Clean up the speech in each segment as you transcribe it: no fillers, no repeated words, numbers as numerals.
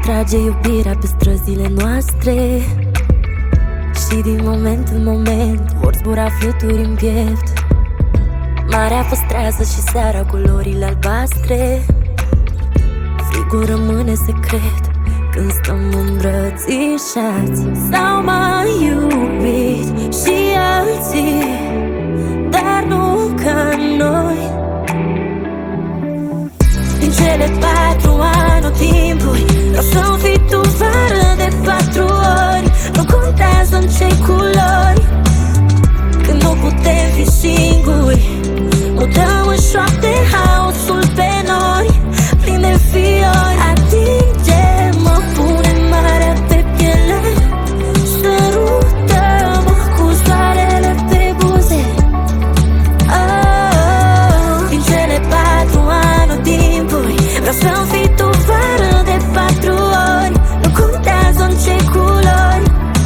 trage iubirea pe străzile noastre. Și din moment în moment vor zbura fluturi în piept. Marea păstrează și seara culorile albastre. Frigul rămâne secret când stăm îmbrățișați. S-au mai iubit și alții, dar nu ca noi. Din cele 4 anotimpuri vreau să-mi fii tu vară de 4 ori. Nu contează în ce culori, când nu putem fi singuri. Mutăm în șoapte haosul pe noi, plin de fiori. Atinge-mă, pune marea pe piele, sărută-mă cu soarele pe buze. Din cele 4 anotimpuri vreau să-mi fii tu vară de 4 ori. Nu contează în ce culori.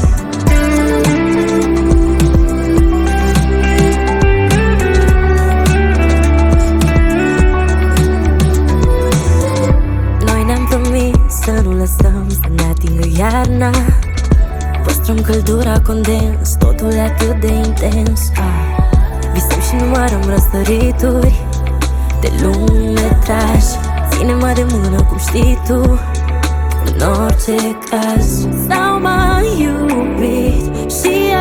Noi ne-am promis să nu lăsăm să ne atingă iarna. Păstrăm căldura condens, totul e atât de intens. Visăm și numărăm răsărituri de lungmetraj. Ține-mă de mână cum știi tu, în orice caz. S-au mai iubit și